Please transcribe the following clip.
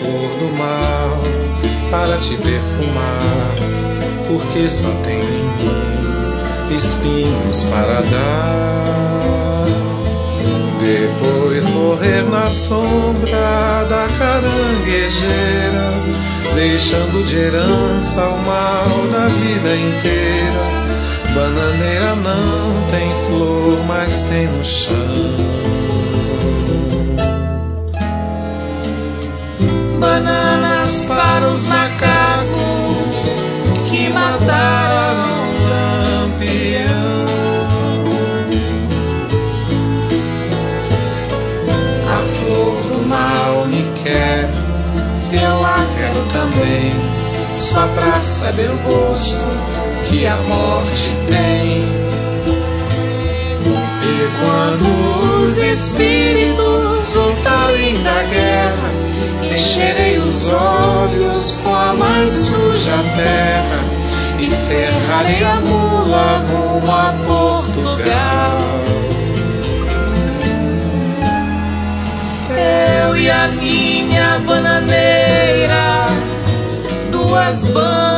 flor do mal para te perfumar, porque só tenho em mim espinhos para dar. Depois morrer na sombra da caranguejeira, deixando de herança o mal da vida inteira. Bananeira não tem flor, mas tem no chão. Bananas para os macacos que mataram o Lampião. A flor do mal me quer, eu a quero também, só pra saber o gosto que a morte tem. E quando os espíritos voltarem da guerra, encherei os olhos com a mais suja terra e ferrarei a mula rumo a Portugal. Eu e a minha bananeira, duas bandas